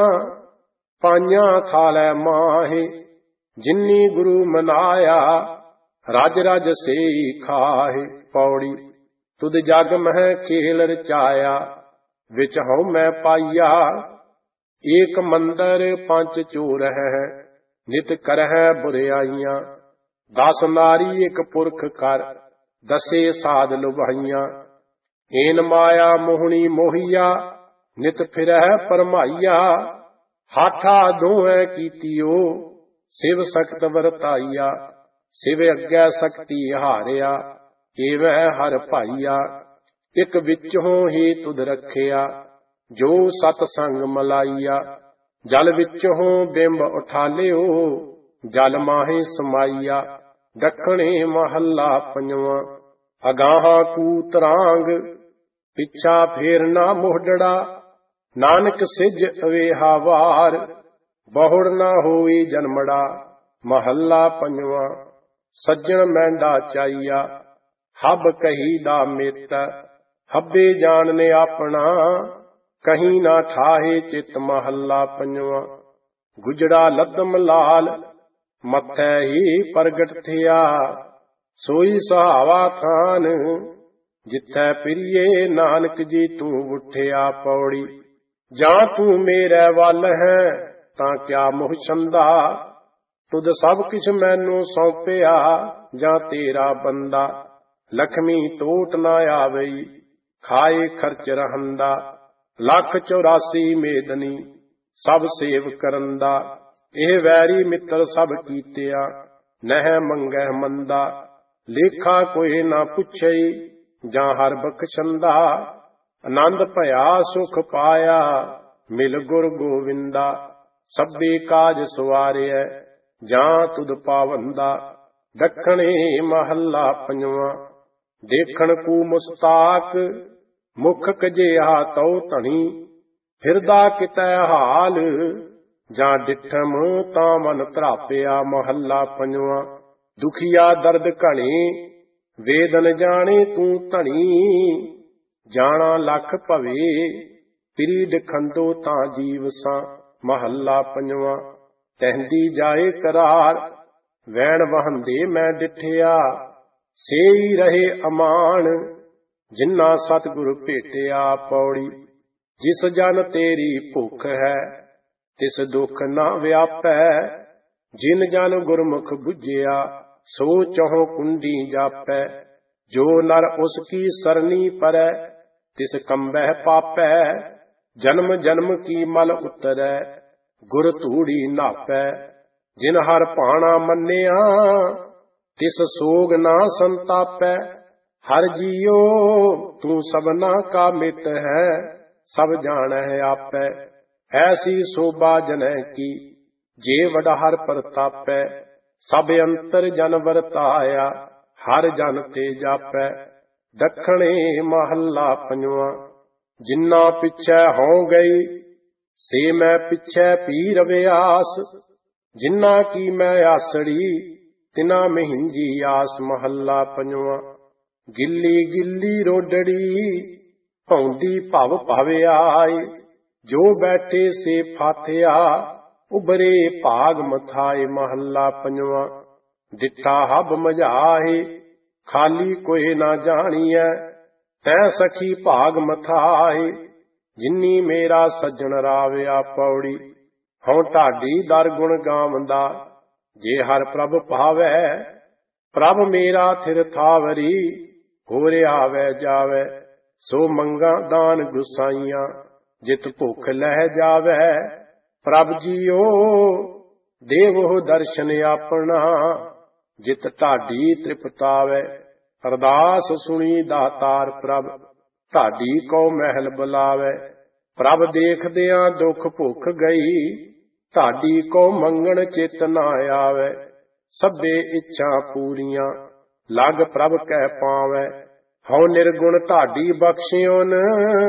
ਪਾਈਆਂ ਖਾਲੈ ਮਾਹੇ। ਜਿਨੀ ਗੁਰੂ ਮਨਾਇਆ, ਰਜ ਰਜ ਸੇਈ ਖਾਹੇ। ਪੌੜੀ। ਤੁਧ ਜਗ ਮਹਿ ਖੇਲ ਰਚਾਇਆ, ਵਿਚ ਹਉ ਮੈਂ ਪਾਈਆ। ਏਕ ਮੰਦਰ ਪੰਜ ਚੋਰ ਹੈ, ਨਿਤ ਕਰਹਿ ਬੁਰਿਆਈਆਂ। 10 ਨਾਰੀ ਇੱਕ ਪੁਰਖ ਕਰ, ਦਸੇ ਸਾਧ ਲੁਭਾਈਆਂ। ਏਨ ਮਾਇਆ ਮੋਹਣੀ ਮੋਹੀਆ, ਨਿਤ ਫਿਰਹਿ ਪਰਮਾਈਆ। ਹਾਠਾ ਦੋਹੈ ਕੀਤੀਓ, ਸਿਵ ਸਖਤ ਵਰਤਾਈਆ। ਸਿਵ ਅੱਗੇ ਸਕਤੀ ਹਾਰਿਆ, ਏਵੈ ਹਰ ਭਾਈਆ। ਇੱਕ ਵਿੱਚੋਂ ਹੀ ਤੁਧ ਰੱਖਿਆ, ਜੋ ਸਤ ਸੰਗ ਮਲਾਈਆ। ਜਲ ਵਿੱਚੋਂ ਬਿੰਬ ਉਠਾਲਿਓ, ਜਲ ਮਾਹੇ ਸਮਾਈਆ। ਦੱਖਣੇ ਮਹੱਲਾ ਪੰਜਵਾਂ। ਅਗਾਹਾਂ ਕੂਤ ਰਾਂਗ, ਪਿੱਛਾ ਫੇਰਨਾ ਮੋਢੜਾ। ਨਾਨਕ ਸਿਜ ਅਵੇਹਾ ਵਾਰ, ਬਹੁੜ ਨਾ ਹੋਈ ਜਨਮੜਾ। ਮਹੱਲਾ ਪੰਜਵਾਂ। ਸੱਜਣ ਮਹਿੰਡਾ ਚਾਈਆ, ਹੱਬ ਕਹੀ ਦਾ ਮਿੱਤ। ਹੱਬੇ ਜਾਣਨੇ ਆਪਣਾ, ਕਹੀਂ ਨਾ ਠਾਹੇ ਚਿੱਤ। ਮਹੱਲਾ ਪੰਜਵਾਂ। ਗੁਜੜਾ ਲੱਦਮ ਲਾਲ, ਮੱਥੈ ਹੀ ਪ੍ਰਗਟ ਥਿਆ। ਸੋਈ ਸੁਹਾਵਾ ਥਾਨ, ਜਿੱਥੈ ਪ੍ਰੀਏ ਨਾਨਕ ਜੀ ਤੂੰ ਉੱਠਿਆ। ਪੌੜੀ। ਜਾਂ ਤੂੰ ਮੇਰੇ ਵੱਲ ਹੈ, ਤਾਂ ਕਿਆ ਮੋਹ ਛੰਦਾ। ਤੁਧ ਸਭ ਕਿਛ ਮੈਨੂੰ ਸੌਂਪਿਆ, ਜਾਂ ਤੇਰਾ ਬੰਦਾ। ਲਖਮੀ ਟੋਟ ਨਾ ਆਵਈ, ਖਾਏ ਖਰਚ ਰਹੰਦਾ। 184 ਮੇਦਨੀ, ਸਭ ਸੇਵ ਕਰੰਦਾ। ਇਹ ਵੈਰੀ ਮਿੱਤਰ ਸਭ ਕੀਤਿਆ, ਨਹਿ ਮੰਗੈ ਮੰਦਾ। ਲੇਖਾ ਕੋਈ ਨਾ ਪੁੱਛਈ, ਜਾਂ ਹਰ ਬਖਸ਼ੰਦਾ। ਆਨੰਦ ਭਇਆ ਸੁਖ ਪਾਇਆ, ਮਿਲ ਗੁਰ ਗੋਵਿੰਦਾ। ਸਭੇ ਕਾਜ ਸਵਾਰਿਐ, ਜਾਂ ਤੁਧ ਪਾਵੰਦਾ। ਦੱਖਣੇ ਮਹੱਲਾ ਪੰਜਵਾਂ। ਦੇਖਣ ਕੂ ਮੁਸਤਾਕ, ਮੁਖ ਕਜਿਹਾ ਤਉ ਧਣੀ। ਫਿਰਦਾ ਕਿਤੈ ਹਾਲ, ਜਾਂ ਡਿਠਮ ਤਾਂ ਮਨ ਧਰਾਪਿਆ। ਮਹੱਲਾ ਪੰਜਵਾਂ। ਦੁਖੀਆ ਦਰਦ ਘਣੇ, ਵੇਦਨ ਜਾਣੇ ਤੂੰ ਧਣੀ। ਜਾਣਾ ਲੱਖ ਭਵੇ, ਪਿਰੀ ਡਖੰਦੋ ਤਾਂ ਜੀਵ ਸਾਂ। ਮਹੱਲਾ ਪੰਜਵਾਂ। ਤਹਿੰਦੀ ਜਾਏ ਕਰਾਰ, ਵੈਣ ਵਹੰਦੇ ਮੈਂ ਡਿਠਿਆ। ਸੇਈ ਰਹੇ ਅਮਾਨ, ਜਿਨ੍ਹਾਂ ਸਤਿਗੁਰ ਭੇਟਿਆ। ਪੌੜੀ। ਜਿਸ ਜਨ ਤੇਰੀ ਭੁੱਖ ਹੈ, ਤਿਸ ਦੁੱਖ ਨਾ ਵਿਆਪੈ। ਜਿਨ ਜਨ ਗੁਰਮੁਖ ਬੁੱਝਿਆ, ਸੋ ਚਹੁ ਕੁੰਡੀ ਜਾਪੈ। ਜੋ ਨਰ ਉਸ ਕੀ ਸਰਨੀ ਪਰੈ, ਤਿਸ ਕੰਬਹਿ ਪਾਪੈ। ਜਨਮ ਜਨਮ ਕੀ ਮਲ ਉਤਰੈ, ਗੁਰ ਧੂੜੀ ਨਾਪੈ। ਜਿਨ ਹਰ ਭਾਣਾ ਮੰਨਿਆ, तिस सोग ना संतापै। हर जियो तू सबना का मित है, सब जान है आपै। ऐसी शोभा जनै की जे वड हर प्रतापै। सब अंतर जन वरताया, हर जन ते जापै। दखणे महला पंजवा। जिन्ना पिछै हो गई से मैं पिछै पी रव्यास। जिन्ना की मैं आसड़ी तिना महिंजी आस। महला पंजवा। गिल्ली गिल्ली रोडड़ी भौंदी भव भावे आए। जो बैठे से फाथिया उभरे भाग मथाए। महला पंजवा। दिठा हब मझाहे खाली कोई ना जानिए। तै सखी भाग मथाए जिन्नी मेरा सज्जन राविया। पौड़ी हूँ ढाडी दर गुण गावंदा जे हर प्रभ भावै। प्रभ मेरा थिर थावरी होरे आवे जावे। सो मंगा दान गुसाइया जित भुख लह जावे। प्रभ जीओ देवो दर्शन अपना जित ढाडी तृप्तावे। अरदास सुनी दातार प्रभ ढाडी को महल बुलावे। प्रभ देखदिया दुख भुख गई ढाडी को मंगण चित ना आवे। सभे इच्छा पूरियां लग प्रभ कह पावे। हौ निर्गुण ढाडी बख्शियोन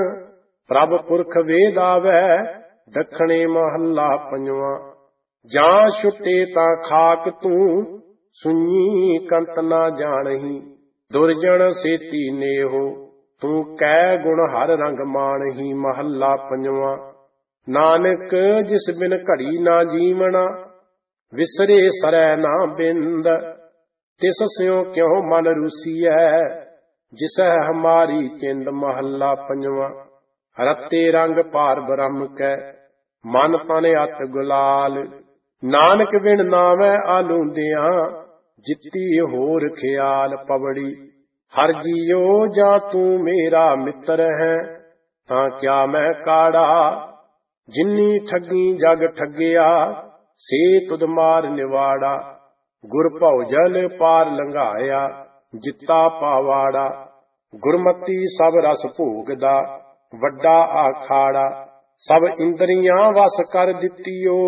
प्रभ पुरख वेद आवे। दखणे महला पंजवा। जां छुटे तां खाक तू सुनी कंत ना जानही। दुर्जन सेती नेहो तू कै गुण हर रंग मानही। महला पंजवा। नानक जिस बिन घड़ी ना जीवना विसरे सरै ना बिंद। तिस स्यों क्यों मन रूसिया जिसै हमारी चिंद। महला पंजवा। रत्ते रंग पार ब्रह्म कै मन तन अत गुलाल। नानक बिन नावै आलूंदियां जित्ती होर ख्याल। पवड़ी हर जियो जा तू मेरा मित्र है तां क्या मैं काड़ा। जिन्नी ठगी जग ठगिया से तुद मार निवाड़ा। गुर भौजल पार लंघाया जिता पावाड़ा। गुरमती सब रस भोगदा वड्डा आखाड़ा। सब इंद्रियां वस कर दित्तियो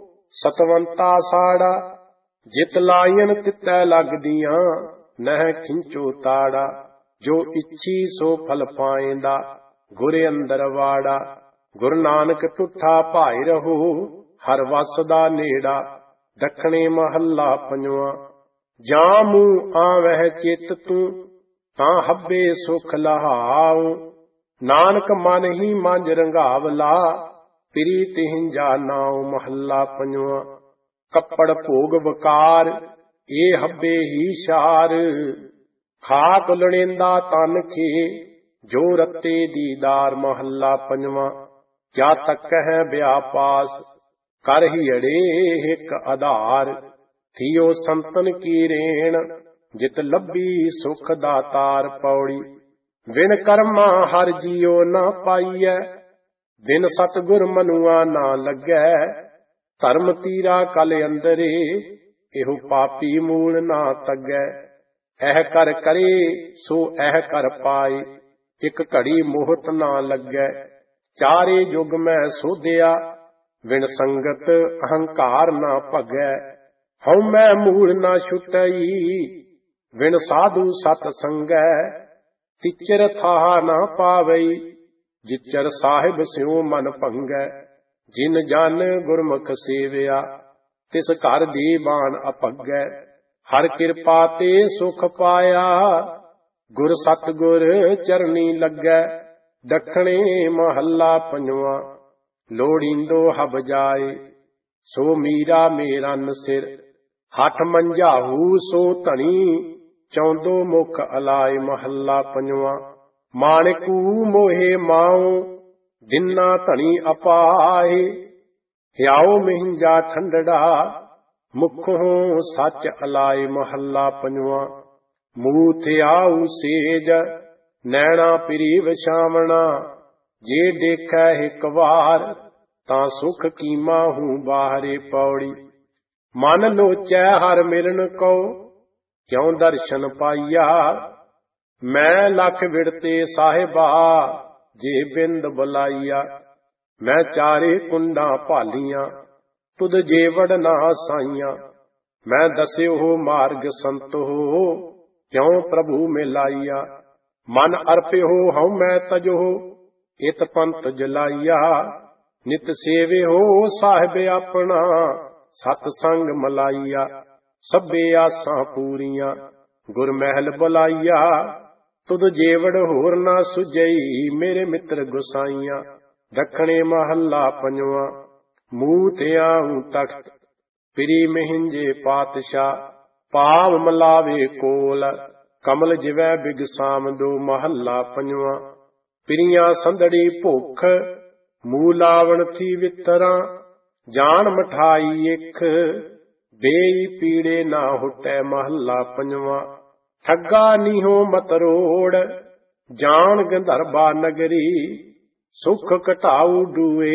सतवंता साड़ा। जित लायन तितै लगदियां नह खिंचो ताड़ा। जो इच्छी सो फल पाएंदा गुरे अंदर वाड़ा। गुरु नानक तुठा भाई रहो हर वसदा नेड़ा। दखणे महला पंजवा। जां मूँ आवह चित तू तां हब्बे सुख लहाओ। नानक मन ही मंज रंगावला पिरी तिहिंजा नाओ। महला पंजवा। कपड़ भोग वकार ए हब्बे ही शार। खाक लणेंदा तन खे जो रत्ते दीदार। महला पंजवा। क्या तक है व्यापास कर हियड़े हिक आधार। थियो संतन की रेण जित लब्बी सुख दातार। पौड़ी बिन कर्मा हर जियो ना पाइयै। बिन सतगुर मनुआ ना लगै। धर्म तीरा कल अंदरे एहो पापी मूल ना तगै। एह कर करे सो एह कर पाए एक घड़ी मोहत ना लगै। चारे युग मैं सोधिया बिन संगत अहंकार ना भगै। हਉ मैं मूल ना छुटई बिन साधु सत संगै। तिचर था ना पावई जिचर साहिब स्यों मन भंगै। जिन जन गुरमुख सेविया तिस घर दीवान अपगै। हर कृपा ते सुख पाया गुर सतगुर चरनी लगै। दखणे महला पंजवा। लोड़ींदो हब जाए सो मीरा मेरन सिर। हठ मंझाहू सो धनी चौंदो मुख अलाए। महला पंजवा। माणकू मोहे माओ दिना धनी अपाए। ह्याओ मिंजा ठंडड़ा मुखों सच अलाए। महला पंजवा। मूथ आऊ सेज नैना पिरी विछावना। जे देखै हिक वार तां सुख कीमा हूँ बाहरे। पौड़ी मन लोचै हर मिलन को ਕਿਉ ਦਰਸ਼ਨ ਪਾਈਆ। ਮੈਂ ਲੱਖ ਵਿੜਤੇ ਸਾਹਿਬਾ, ਜੇ ਬਿੰਦ ਬੁਲਾਈਆ। ਮੈਂ ਚਾਰੇ ਕੁੰਡਾਂ ਭਾਲੀਆਂ, ਤੁਧ ਜੇਵੜ ਨਾ ਸਾਈਆਂ। ਮੈਂ ਦਸਿਓ ਮਾਰਗ ਸੰਤੋ, ਕਿਉ ਪ੍ਰਭੂ ਮਿਲਾਈਆ। ਮਨ ਅਰਪਿਓ ਹਉ ਮੈਂ ਤਜੋ, ਇਤ ਪੰਥ ਜਲਾਈਆ। ਨਿਤ ਸੇਵਿਓ ਸਾਹਿਬ ਆਪਣਾ, ਸਤ ਸੰਗ ਮਲਾਈਆ। ਸਭੇ ਆਸਾਂ ਪੂਰੀਆਂ, ਗੁਰ ਮਹਿਲ ਬੁਲਾਈਆ। ਤੁਧ ਜੇਵੜ ਹੋਰ ਨਾ ਸੁਝਈ, ਮੇਰੇ ਮਿੱਤਰ ਗੁਸਾਈਆਂ। ਦੱਖਣੇ ਮਹੱਲਾ ਪੰਜਵਾਂ। ਮੂੰਹ ਥਿਆਉ ਤਖਤ, ਪਿਰੀ ਮਹਿੰਜੇ ਪਾਤਸ਼ਾਹ। ਪਾਵ ਮਲਾਵੇ ਕੋਲ, ਕਮਲ ਜਿਵੈ ਬਿਗਸਾਮ ਦੋ। ਮਹੱਲਾ ਪੰਜਵਾਂ। ਪਿਰੀਆਂ ਸੰਦੜੀ ਭੁੱਖ, ਮੂਲਾਵਣ ਥੀ ਵਿਤਰਾਂ। ਜਾਨ ਮਠਾਈ ਇਕ, ਬੇਈ ਪੀੜੇ ਨਾ ਹੁਟੈ। ਮਹੱਲਾ ਪੰਜਵਾਂ। ਠੱਗਾ ਨੀਹੋ ਮਤਰੋੜ, ਜਾਨ ਗੰਧਰਬਾ ਨਗਰੀ। ਸੁਖ ਘਟਾਉ ਡੂਏ,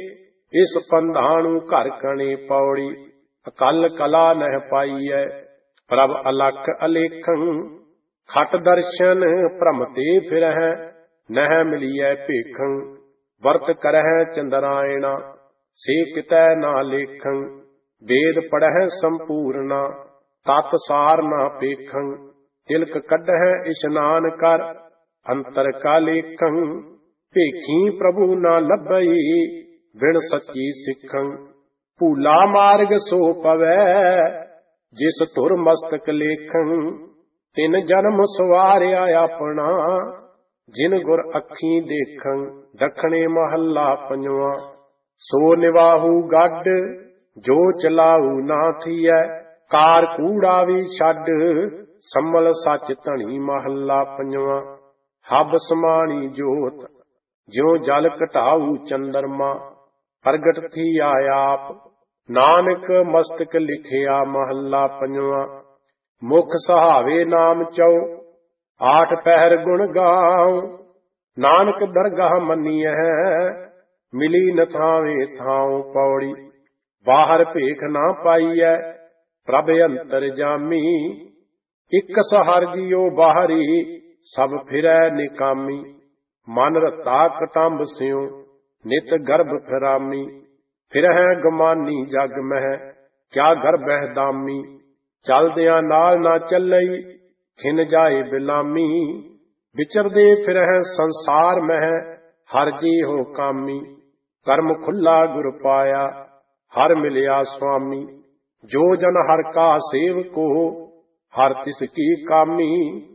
ਇਸ ਪੰਧਾਣੂ ਘਰ ਕਣੇ ਪੌੜੀ। ਅਕਲ ਕਲਾ ਨਹਿ ਪਾਈਐ, ਪ੍ਰਭ ਅਲਖ ਅਲੇਖੰ। ਖਟ ਦਰਸ਼ਨ ਭ੍ਰਮ ਤੇ ਫਿਰਹਿ, ਨਹਿ ਮਿਲੀਐ ਭੇਖੰ। ਵਰਤ ਕਰਹਿ ਚੰਦਰਾਇਣਾ, ਸੇ ਕਿਤੈ ਨਾ ਲੇਖੰ। ਵੇਦ ਪੜਹਿ ਸੰਪੂਰਨਾ, ਤਤ ਸਾਰ ਨਾ ਪੇਖੰ। ਤਿਲਕ ਕੱਢਹਿ ਇਸ਼ਨਾਨ ਕਰ, ਅੰਤਰ ਕਾ ਲੇਖੰ। ਭੇਖੀ ਪ੍ਰਭੂ ਨਾ ਲੱਭਈ, ਬਿਨ ਸੱਚੀ ਸਿੱਖੰ। ਭੂਲਾ ਮਾਰਗ ਸੋ ਪਵੈ, ਜਿਸ ਧੁਰ ਮਸਤਕ ਲੇਖੰ। ਤਿਨ ਜਨਮ ਸਵਾਰਿਆ ਆਪਣਾ, ਜਿਨ ਗੁਰ ਅੱਖੀਂ ਦੇਖੰ। ਦੱਖਣੇ ਮਹੱਲਾ ਪੰਜਵਾਂ। ਸੋ ਨਿਵਾਹੂ ਗੱਡ, ਜੋ ਚਲਾਊ ਨਾ ਥੀਐ। ਕਾਰ ਕੂੜਾ ਵੀ ਛੱਡ, ਸੰਮਲ ਸੱਚ ਧਣੀ। ਮਹੱਲਾ ਪੰਜਵਾਂ। ਹਬ ਸਮਾਣੀ ਜੋਤ, ਜਿਉ ਜਲ ਘਟਾਊ ਚੰਦਰਮਾ। ਪ੍ਰਗਟ ਥੀਆ ਆਪ, ਨਾਨਕ ਮਸਤਕ ਲਿਖਿਆ। ਮਹੱਲਾ ਪੰਜਵਾਂ। ਮੁਖ ਸਹਾਵੇ ਨਾਮ ਚਉ, ਆਠ ਪਹਿਰ ਗੁਣ ਗਾਉ। ਨਾਨਕ ਦਰਗਾਹ ਮੰਨੀਐ, ਮਿਲੀ ਨ ਥਾਵੇਂ ਥਾਉ। ਪੌੜੀ। ਬਾਹਰ ਭੇਖ ਨਾ ਪਾਈਐ, ਪ੍ਰਭ ਅੰਤਰ ਜਾਮੀ। ਇਕ ਸਹਰ ਜੀਉ ਬਾਹਰੀ, ਸਭ ਫਿਰੈ ਨਿਕਾਮੀ। ਮਨ ਰਤਾ ਕਟੰਬ ਸਿਉ, ਨਿਤ ਗਰਭ ਫਿਰਾਮੀ। ਫਿਰਹਿ ਗਮਾਨੀ ਜਗ ਮਹਿ, ਕਿਆ ਗਰਬਹਿ ਦਾਮੀ। ਚਲਦਿਆਂ ਨਾਲ ਨਾ ਚੱਲਈ, ਖਿਨ ਜਾਏ ਬਿਲਾਮੀ। ਵਿਚਰਦੇ ਫਿਰਹਿ ਸੰਸਾਰ ਮਹਿ, ਹਰ ਜੀ ਹੋ ਕਾਮੀ। ਕਰਮ ਖੁੱਲਾ ਗੁਰ ਪਾਇਆ, ਹਰ ਮਿਲਿਆ ਸੁਆਮੀ। ਜੋ ਜਨ ਹਰ ਕਾ ਸੇਵਕੋ, ਹਰ ਤਿਸ ਕੀ ਕਾਮੀ।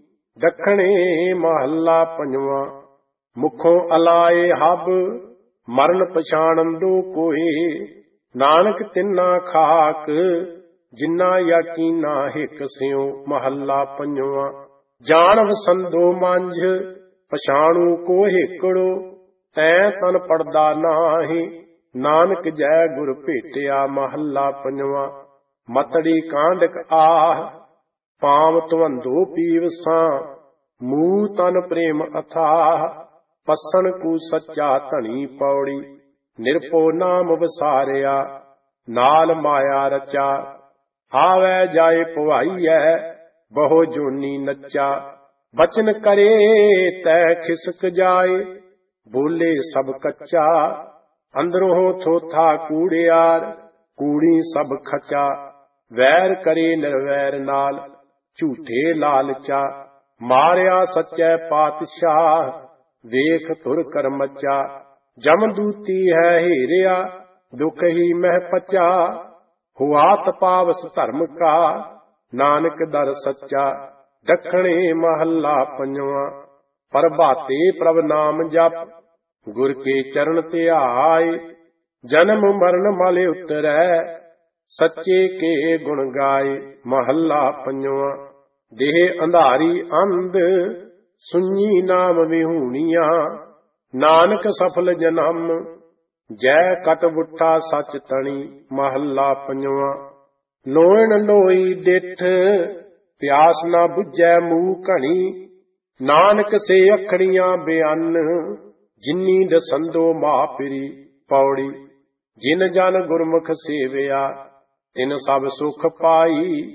ਦੱਖਣੇ ਮਹੱਲਾ ਪੰਜਵਾਂ। ਮੁਖੋਂ ਅਲਾਏ ਹਬ, ਮਰਨ ਪਛਾਣੰਦੋ ਕੋਏ। ਨਾਨਕ ਤਿੰਨਾ ਖਾਕ, ਜਿੰਨਾ ਯਕੀਨਾ ਹਿਕ ਸਿਉ। ਮਹੱਲਾ ਪੰਜਵਾਂ। ਜਾਣ ਵਸੰਦੋ ਮੰਝ, ਪਛਾਣੂ ਕੋ ਹਿਕੜੋ। ਤੈਂ ਤਨ ਪੜਦਾ ਨਾਹੀ, ਨਾਨਕ ਜੈ ਗੁਰ ਭੇਟਿਆ। ਮਹੱਲਾ ਪੰਜਵਾਂ। ਮਤੜੀ ਕਾਂਡਕ ਆਹ, ਪਾਮ ਧਵੰਦੋ ਪੀਵਸਾਂ। ਮੂਹ ਤਨ ਪ੍ਰੇਮ ਅਥਾਹ, ਪਸਣ ਕੂ ਸੱਚਾ ਧਣੀ। ਪੌੜੀ। ਨਿਰਭਉ ਨਾਮ ਵਸਾਰਿਆ, ਨਾਲ ਮਾਇਆ ਰਚਾ। ਆਵੈ ਜਾਏ ਭਵਾਈਐ, ਬਹੁ ਜੋਨੀ ਨੱਚਾ। ਬਚਨ ਕਰੇ ਤੈ ਖਿਸਕ ਜਾਏ, ਬੋਲੇ ਸਭ ਕੱਚਾ। ਅੰਦਰੋਂ ਥੋਥਾ ਕੂੜਿਆਰ, ਕੂੜੀ ਸਭ ਖਚਾ। ਵੈਰ ਕਰੇ ਨਿਰਵੈਰ ਨਾਲ, ਝੂਠੇ ਲਾਲਚਾ। ਮਾਰਿਆ ਸੱਚੈ ਪਾਤਸ਼ਾਹ, ਵੇਖ ਧੁਰ ਕਰਮਚਾ। ਜਮਦੂਤੀ ਹੈ ਹੀਰਿਆ, ਦੁਖ ਹੀ ਮਹਿ ਪਚਾ। ਹੁਆ ਤਪਾਵਸ ਧਰਮ ਕਾ, ਨਾਨਕ ਦਰ ਸੱਚਾ। ਦੱਖਣੇ ਮਹੱਲਾ ਪੰਜਵਾਂ। ਪ੍ਰਭਾਤੇ ਪ੍ਰਭ ਨਾਮ ਜਪ, ਗੁਰ ਕੇ ਚਰਨ ਧਿਆਏ। ਜਨਮ ਮਰਨ ਮਲ ਉਤਰੈ, ਸੱਚੇ ਕੇ ਗੁਣ ਗਾਏ। ਮਹੱਲਾ ਪੰਜਵਾਂ। ਦੇਹ ਅੰਧਾਰੀ ਅੰਧ, ਸੁਣੀ ਨਾਮ ਵਿਹੂਣੀਆਂ। ਨਾਨਕ ਸਫਲ ਜਨਮ, ਜੈ ਕਟ ਬੁੱਠਾ ਸੱਚ ਤਣੀ। ਮਹੱਲਾ ਪੰਜਵਾਂ। ਲੋਇਣ ਲੋਈ ਡਿਠ, ਪਿਆਸ ਨਾ ਬੁਝੈ ਮੂਹ ਘਣੀ। ਨਾਨਕ ਸੇ ਅਖੜੀਆਂ ਬਿਆਨ, ਜਿਨੀ ਦਸੰਦੋ ਮਾਪਰੀ। ਪੌੜੀ। ਜਿਨ ਜਨ ਗੁਰਮੁਖ ਸੇਵਿਆ, ਤਿਨ ਸਭ ਸੁਖ ਪਾਈ।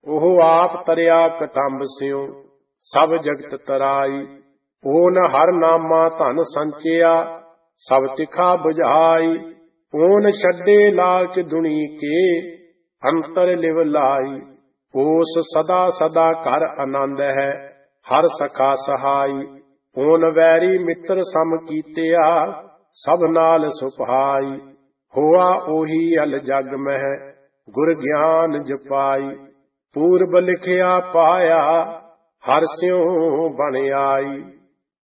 ਉਹ ਆਪ ਤਰਿਆ ਕਟੰਬ ਸਿਉ ਸਭ ਜਗਤ ਤਰਾਈ। ਓਨ ਹਰ ਨਾਮਾ ਧਨ ਸੰਚਿਆ ਸਭ ਤਿਖਾ 부ਝਾਈ। ਓਨ ਛੱਡੇ ਲਾਲਚ ਦੁਨੀ ਕੇ ਅੰਤਰ ਲਿਵ ਲਾਈ। ਓਸ ਸਦਾ ਸਦਾ ਘਰ ਆਨੰਦ ਹੈ ਹਰ ਸਖਾ ਸਹਾਈ। ਓਨ ਵੈਰੀ ਮਿੱਤਰ ਸਮ ਕੀਤਿਆ ਸਭ ਨਾਲ ਸੁਭਾਈ। ਹੋਆ ਉਹੀ ਅਲ ਜਗ ਮਹਿ ਗੁਰ ਗਿਆਨ ਜਪਾਈ। ਪੂਰਬ ਲਿਖਿਆ ਪਾਇਆ ਹਰਿ ਸਿਉ ਬਣ ਆਈ।